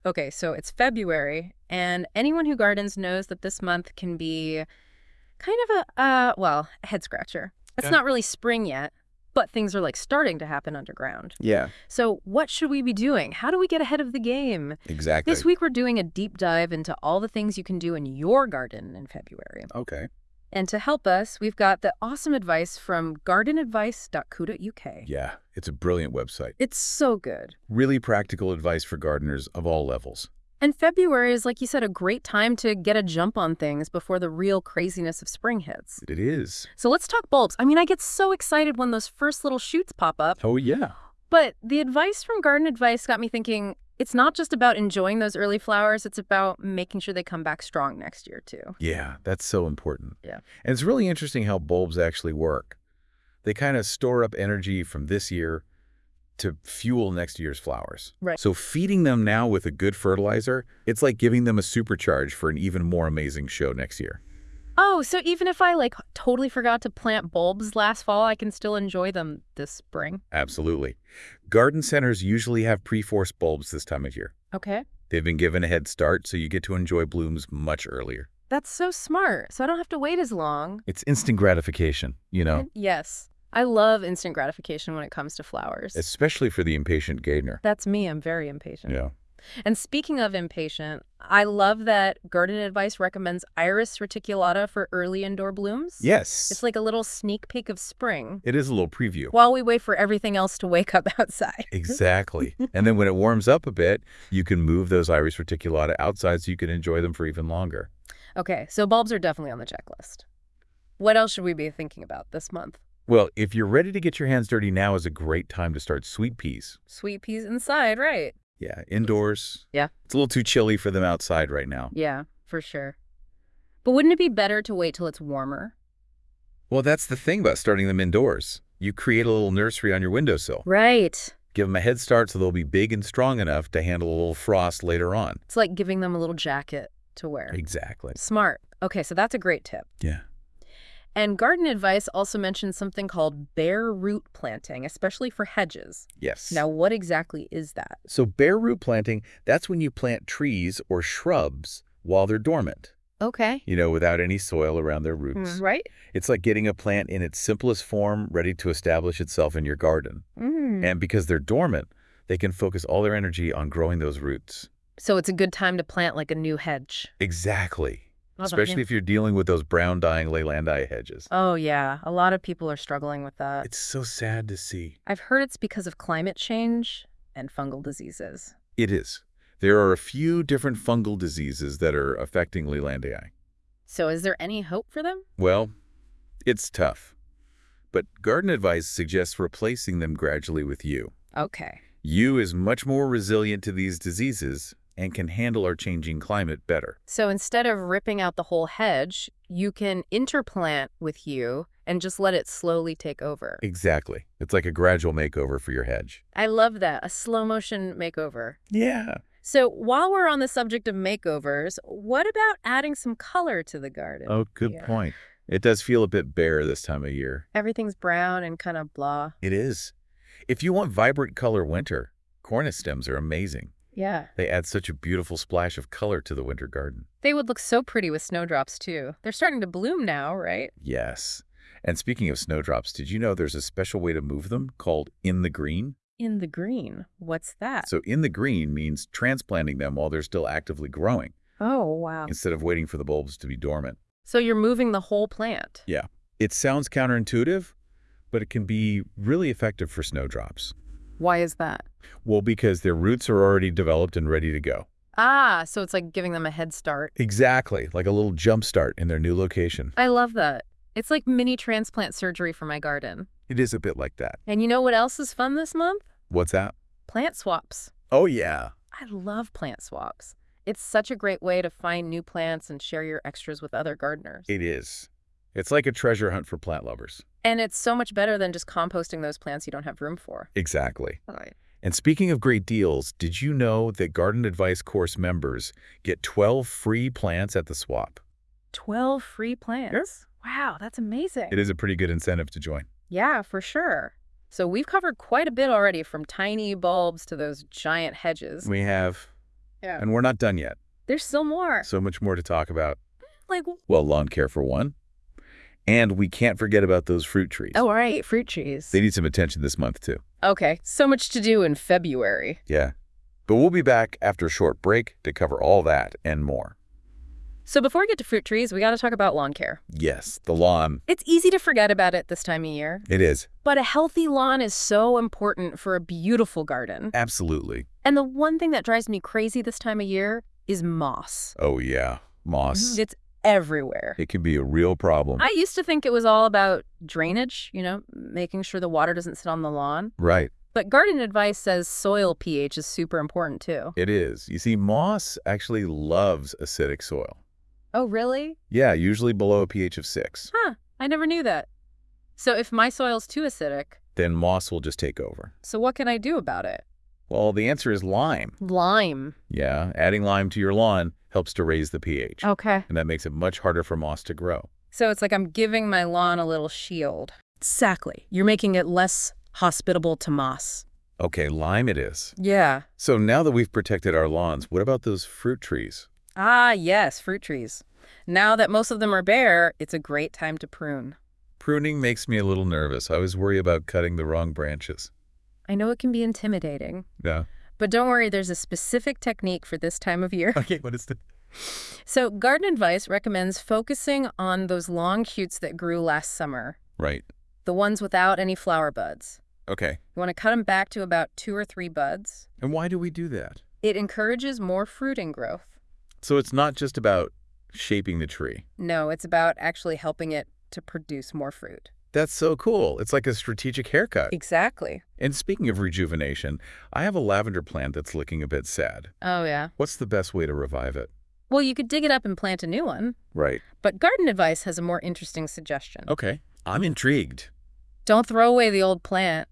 Okay, so it's February, and anyone who gardens knows that this month can be kind of a head scratcher. It's Yeah. not really spring yet, but things are like starting to happen underground. Yeah, So what should we be doing? How do we get ahead of the game? This exactly. week we're doing a deep dive into all the things you can do in your garden in February. Okay. And to help us, we've got the awesome advice from gardenadvice.co.uk. Yeah, it's a brilliant website. It's so good. Really practical advice for gardeners of all levels. And February is, like you said, a great time to get a jump on things before the real craziness of spring hits. It is. So let's talk bulbs. I mean, I get so excited when those first little shoots pop up. Oh, yeah. But the advice from Garden Advice got me thinking, it's not just about enjoying those early flowers, it's about making sure they come back strong next year, too. Yeah, that's so important. Yeah. And it's really interesting how bulbs actually work. They kind of store up energy from this year to fuel next year's flowers. Right. So feeding them now with a good fertilizer, it's like giving them a supercharge for an even more amazing show next year. Oh, so even if I, totally forgot to plant bulbs last fall, I can still enjoy them this spring? Absolutely. Garden centers usually have pre-forced bulbs this time of year. Okay. They've been given a head start, so you get to enjoy blooms much earlier. That's so smart. So I don't have to wait as long. It's instant gratification, you know, Yes. I love instant gratification when it comes to flowers. especially for the impatient gardener. That's me. I'm very impatient. Yeah. And speaking of impatient, I love that Garden Advice recommends Iris reticulata for early indoor blooms. Yes. It's like a little sneak peek of spring It is a little preview. while we wait for everything else to wake up outside. Exactly. And then when it warms up a bit, you can move those Iris reticulata outside so you can enjoy them for even longer. Okay, so bulbs are definitely on the checklist. What else should we be thinking about this month? Well, if you're ready to get your hands dirty, now is a great time to start sweet peas. Sweet peas inside, right? Yeah, indoors. Yeah. It's a little too chilly for them outside right now. Yeah, for sure. But wouldn't it be better to wait till it's warmer? Well, that's the thing about starting them indoors. You create a little nursery on your windowsill. Right. Give them a head start so they'll be big and strong enough to handle a little frost later on. It's like giving them a little jacket to wear. Exactly. Smart. Okay, so that's a great tip. Yeah. And Garden Advice also mentions something called bare root planting, especially for hedges. Yes. Now, what exactly is that? So bare root planting, that's when you plant trees or shrubs while they're dormant, Okay. without any soil around their roots. Right? It's like getting a plant in its simplest form ready to establish itself in your garden. And because they're dormant, they can focus all their energy on growing those roots. So it's a good time to plant like a new hedge. Exactly. Oh, Especially if you're dealing with those brown dying Leylandii hedges. Oh, yeah. A lot of people are struggling with that. It's so sad to see. I've heard it's because of climate change and fungal diseases. It is. There are a few different fungal diseases that are affecting Leylandii. So is there any hope for them? Well, it's tough. But Garden Advice suggests replacing them gradually with yew. Okay. Yew is much more resilient to these diseases and can handle our changing climate better. So instead of ripping out the whole hedge, you can interplant with yew and just let it slowly take over. Exactly. It's like a gradual makeover for your hedge. I love that. A slow motion makeover. Yeah. So while we're on the subject of makeovers, what about adding some color to the garden? Oh, good Yeah. point. It does feel a bit bare this time of year. Everything's brown and kind of blah. It is. If you want vibrant color winter, cornice stems are amazing. Yeah. They add such a beautiful splash of color to the winter garden. They would look so pretty with snowdrops, too. They're starting to bloom now, right? Yes. And speaking of snowdrops, did you know there's a special way to move them called in the green? In the green. What's that? So in the green means transplanting them while they're still actively growing, Oh, wow. instead of waiting for the bulbs to be dormant. So you're moving the whole plant. Yeah. It sounds counterintuitive, but it can be really effective for snowdrops. Why is that? Well, because their roots are already developed and ready to go. Ah, so it's like giving them a head start. Exactly, like a little jump start in their new location. I love that. It's like mini transplant surgery for my garden. It is a bit like that. And you know what else is fun this month? What's that? Plant swaps. Oh, yeah. I love plant swaps. It's such a great way to find new plants and share your extras with other gardeners. It is. It's like a treasure hunt for plant lovers. And it's so much better than just composting those plants you don't have room for. Exactly. Right. And speaking of great deals, did you know that Garden Advice course members get 12 free plants at the swap? 12 free plants. Wow, that's amazing. It is a pretty good incentive to join. Yeah, for sure. So we've covered quite a bit already, from tiny bulbs to those giant hedges. We have. Yeah. And we're not done yet. There's still more. So much more to talk about. Like, well, lawn care for one. And we can't forget about those fruit trees. oh, all right, fruit trees. They need some attention this month, too. Okay, so much to do in February. Yeah. But we'll be back after a short break to cover all that and more. So before we get to fruit trees, we got to talk about lawn care. Yes, the lawn. It's easy to forget about it this time of year. It is. But a healthy lawn is so important for a beautiful garden. Absolutely. And the one thing that drives me crazy this time of year is moss. Oh, yeah. Moss. It's everywhere. It can be a real problem. I used to think it was all about drainage, making sure the water doesn't sit on the lawn. Right. But garden advice says soil pH is super important too. It is. You see, moss actually loves acidic soil. Oh, really? Yeah, usually below a pH of 6. Huh, I never knew that. So if my soil's too acidic, Then moss will just take over. so what can I do about it? Well, the answer is lime. Lime. Yeah, adding lime to your lawn helps to raise the pH. Okay. And that makes it much harder for moss to grow. So it's like I'm giving my lawn a little shield. Exactly. You're making it less hospitable to moss. Okay, lime it is. Yeah. So now that we've protected our lawns, what about those fruit trees? Ah, yes, fruit trees. Now that most of them are bare, it's a great time to prune. Pruning makes me a little nervous. I always worry about cutting the wrong branches. I know it can be intimidating, Yeah. but don't worry, there's a specific technique for this time of year. Okay, what is the... So Garden Advice recommends focusing on those long shoots that grew last summer, Right. the ones without any flower buds. Okay. You want to cut them back to about 2 or 3 buds. And why do we do that? It encourages more fruiting growth. So it's not just about shaping the tree. No, it's about actually helping it to produce more fruit. That's so cool. It's like a strategic haircut. Exactly. And speaking of rejuvenation, I have a lavender plant that's looking a bit sad. Oh, yeah. What's the best way to revive it? Well, you could dig it up and plant a new one. Right. But Garden Advice has a more interesting suggestion. Okay. I'm intrigued. Don't throw away the old plant.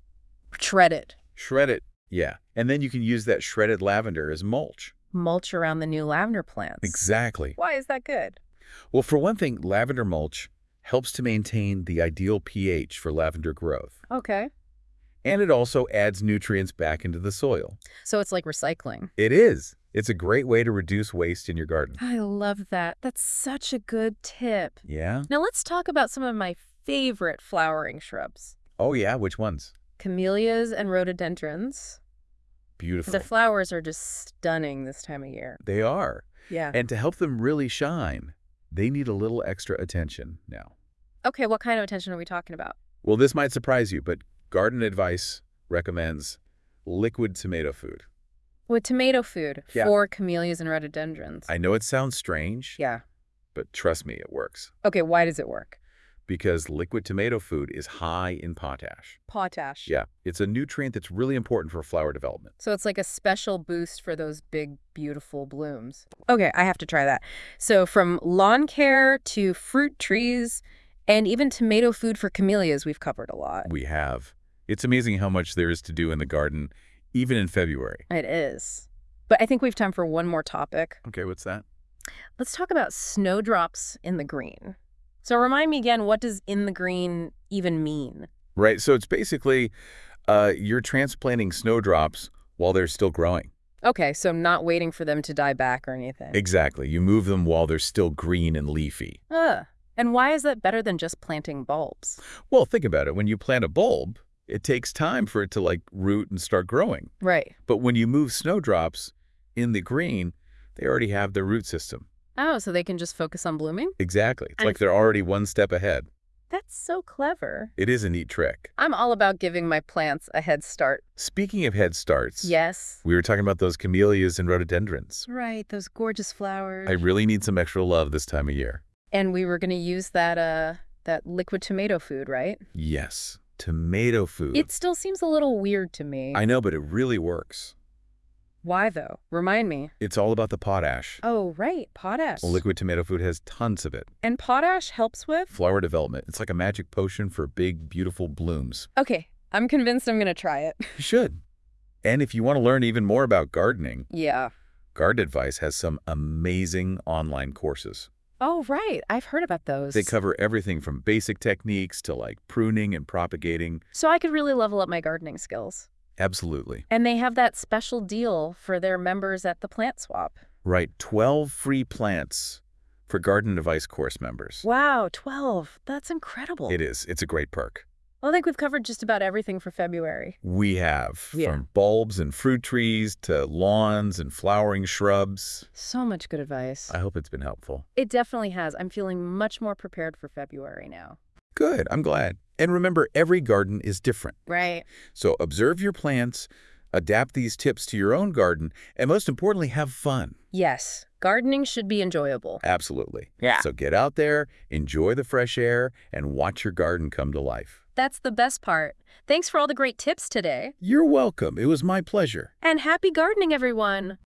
Shred it. Shred it. Yeah. And then you can use that shredded lavender as mulch. Mulch around the new lavender plants. Exactly. Why is that good? Well, for one thing, lavender mulch helps to maintain the ideal pH for lavender growth. Okay. And it also adds nutrients back into the soil. So it's like recycling. It is. It's a great way to reduce waste in your garden. I love that. That's such a good tip. Yeah? Now let's talk about some of my favorite flowering shrubs. Oh, yeah? Which ones? Camellias and rhododendrons. Beautiful. The flowers are just stunning this time of year. They are. Yeah. And to help them really shine, they need a little extra attention now. Okay, what kind of attention are we talking about? Well, this might surprise you, but Garden Advice recommends liquid tomato food. With tomato food Yeah. for camellias and rhododendrons. I know it sounds strange, Yeah. but trust me, it works. Okay, why does it work? Because liquid tomato food is high in potash. Potash. Yeah, it's a nutrient that's really important for flower development. So it's like a special boost for those big, beautiful blooms. Okay, I have to try that. So from lawn care to fruit trees and even tomato food for camellias, we've covered a lot. We have. It's amazing how much there is to do in the garden, even in February. It is. But I think we have time for one more topic. Okay, what's that? Let's talk about snowdrops in the green. So remind me again, what does in the green even mean? Right, so it's basically you're transplanting snowdrops while they're still growing. Okay, so not waiting for them to die back or anything. Exactly. You move them while they're still green and leafy. And why is that better than just planting bulbs? Well, think about it. When you plant a bulb, it takes time for it to, like, root and start growing. Right. But when you move snowdrops in the green, they already have their root system. Oh, so they can just focus on blooming? Exactly. It's And- like they're already one step ahead. That's so clever. It is a neat trick. I'm all about giving my plants a head start. Speaking of head starts, Yes. we were talking about those camellias and rhododendrons. Right, those gorgeous flowers. I really need some extra love this time of year. And we were going to use that liquid tomato food, right? Yes, tomato food. It still seems a little weird to me. I know, but it really works. Why, though? Remind me. It's all about the potash. Oh, right, potash. Liquid tomato food has tons of it. And potash helps with? Flower development. It's like a magic potion for big, beautiful blooms. Okay, I'm convinced I'm going to try it. You should. And if you want to learn even more about gardening, Yeah. Garden Advice has some amazing online courses. Oh, right. I've heard about those. They cover everything from basic techniques to like pruning and propagating. So I could really level up my gardening skills. Absolutely. And they have that special deal for their members at the Plant Swap. Right, 12 free plants for Garden Advice course members. Wow, 12. That's incredible. It is. It's a great perk. Well, I think we've covered just about everything for February. We have, Yeah. from bulbs and fruit trees to lawns and flowering shrubs. So much good advice. I hope it's been helpful. It definitely has. I'm feeling much more prepared for February now. Good, I'm glad. And remember, every garden is different. Right. So observe your plants, adapt these tips to your own garden, and most importantly, have fun. Yes, gardening should be enjoyable. Absolutely. Yeah. So get out there, enjoy the fresh air, and watch your garden come to life. That's the best part. Thanks for all the great tips today. You're welcome. It was my pleasure. And happy gardening, everyone!